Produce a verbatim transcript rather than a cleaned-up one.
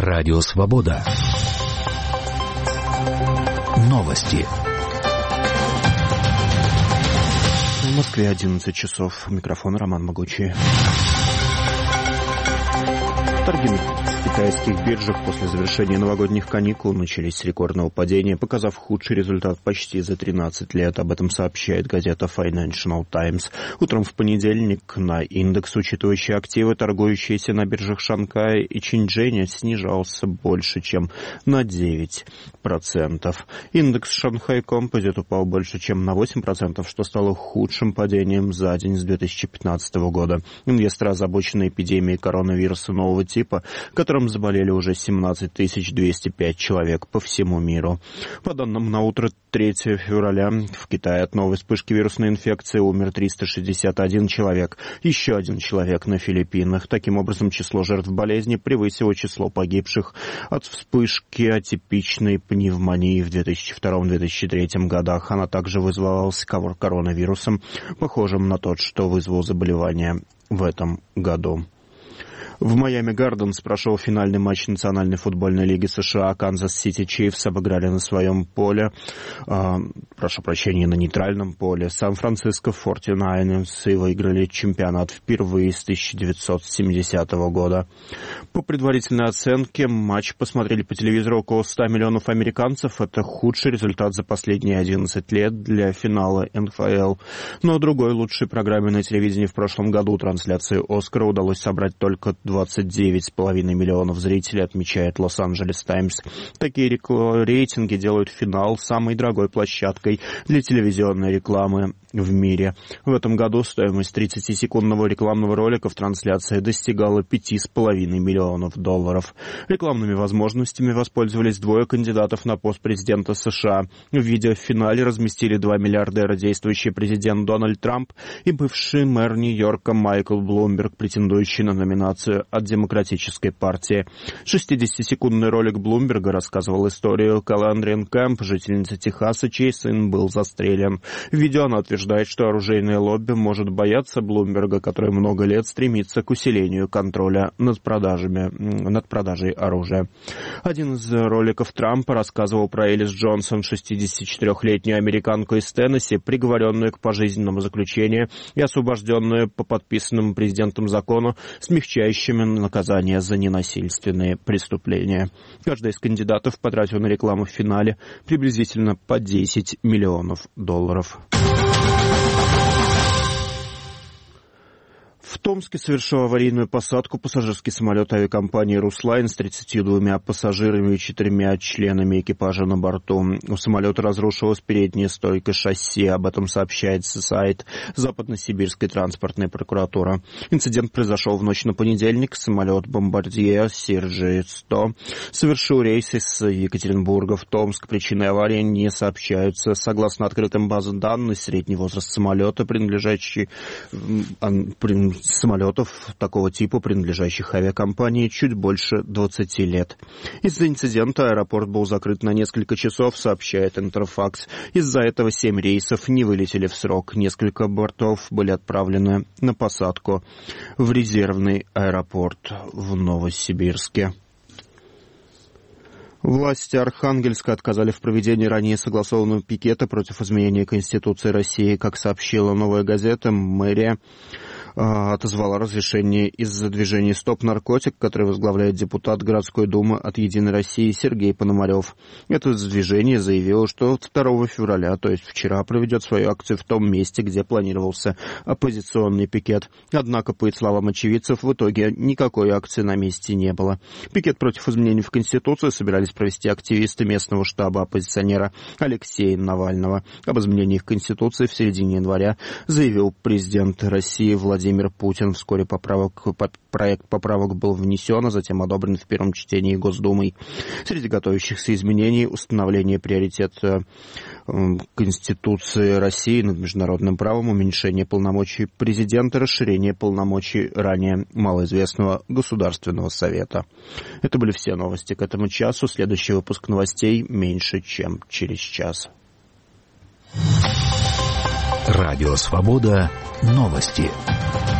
Радио Свобода. Новости. В Москве одиннадцать часов. Микрофон Роман Могучий. Торги на китайских биржах после завершения новогодних каникул начались с рекордного падения, показав худший результат почти за тринадцать лет. Об этом сообщает газета Financial Times. Утром в понедельник на индекс, учитывающий активы, торгующиеся на биржах Шанхая и Чэньчжэня, снижался больше, чем на девять процентов. Индекс Шанхай Композит упал больше, чем на восемь процентов, что стало худшим падением за день с две тысячи пятнадцатого года. Инвесторы, озабоченные эпидемией коронавируса нового типа, которым заболели уже семнадцать тысяч двести пять человек по всему миру. По данным на утро третьего февраля, в Китае от новой вспышки вирусной инфекции умер триста шестьдесят один человек, еще один человек на Филиппинах. Таким образом, число жертв болезни превысило число погибших от вспышки атипичной пневмонии в две тысячи втором — две тысячи третьем годах. Она также вызывалась коронавирусом, похожим на тот, что вызвал заболевание в этом году. В Майами Гарденс прошел финальный матч Национальной футбольной лиги США. Канзас-Сити Чифс обыграли на своем поле, э, прошу прощения, на нейтральном поле Сан-Франциско форти найнерс и выиграли чемпионат впервые с тысяча девятьсот семидесятого года. По предварительной оценке, матч посмотрели по телевизору около ста миллионов американцев. Это худший результат за последние одиннадцать лет для финала эн эф эл. Но другой лучшей программе на телевидении в прошлом году, трансляции «Оскара», удалось собрать только двадцать девять с половиной миллионов зрителей, отмечает Лос-Анджелес Таймс. Такие рейтинги делают финал самой дорогой площадкой для телевизионной рекламы в мире. В этом году стоимость тридцатисекундного рекламного ролика в трансляции достигала пяти с половиной миллионов долларов. Рекламными возможностями воспользовались двое кандидатов на пост президента США. В видеофинале разместили два миллиардера, действующий президент Дональд Трамп и бывший мэр Нью-Йорка Майкл Блумберг, претендующий на номинацию от Демократической партии. шестидесятисекундный ролик Блумберга рассказывал историю Каландрин Кэмп, жительницы Техаса, чей сын был застрелен. В видео она утверждает, что оружейное лобби может бояться Блумберга, который много лет стремится к усилению контроля над продажами, над продажей оружия. Один из роликов Трампа рассказывал про Элис Джонсон, шестидесятичетырёхлетнюю американку из Теннесси, приговоренную к пожизненному заключению и освобожденную по подписанному президентом закону, смягчающему наказание за ненасильственные преступления. Каждый из кандидатов потратил на рекламу в финале приблизительно по десять миллионов долларов. В Томске совершил аварийную посадку пассажирский самолет авиакомпании «Руслайн» с тридцатью двумя пассажирами и четырьмя членами экипажа на борту. У самолета разрушилась передняя стойка шасси. Об этом сообщает сайт Западно-Сибирской транспортной прокуратуры. Инцидент произошел в ночь на понедельник. Самолет «Бомбардье» Си Эр Джи сто совершил рейс из Екатеринбурга в Томск. Причины аварии не сообщаются. Согласно открытым базам данных, средний возраст самолета, принадлежащий самолетов такого типа, принадлежащих авиакомпании, чуть больше двадцати лет. Из-за инцидента аэропорт был закрыт на несколько часов, сообщает Интерфакс. Из-за этого семь рейсов не вылетели в срок. Несколько бортов были отправлены на посадку в резервный аэропорт в Новосибирске. Власти Архангельска отказали в проведении ранее согласованного пикета против изменения Конституции России. Как сообщила «Новая газета», мэрия отозвала разрешение из-за движения «Стоп наркотик», которое возглавляет депутат городской думы от «Единой России» Сергей Пономарев. Это движение заявило, что второго февраля, то есть вчера, проведет свою акцию в том месте, где планировался оппозиционный пикет. Однако, по словам очевидцев, в итоге никакой акции на месте не было. Пикет против изменений в Конституцию собирались провести активисты местного штаба оппозиционера Алексея Навального. Об изменениях Конституции в середине января заявил президент России Владимир Владимир Путин. Вскоре поправок, проект поправок был внесен, а затем одобрен в первом чтении Госдумой. Среди готовящихся изменений установление приоритета Конституции России над международным правом, уменьшение полномочий президента, расширение полномочий ранее малоизвестного Государственного совета. Это были все новости к этому часу. Следующий выпуск новостей меньше, чем через час. Радио Свобода. Новости.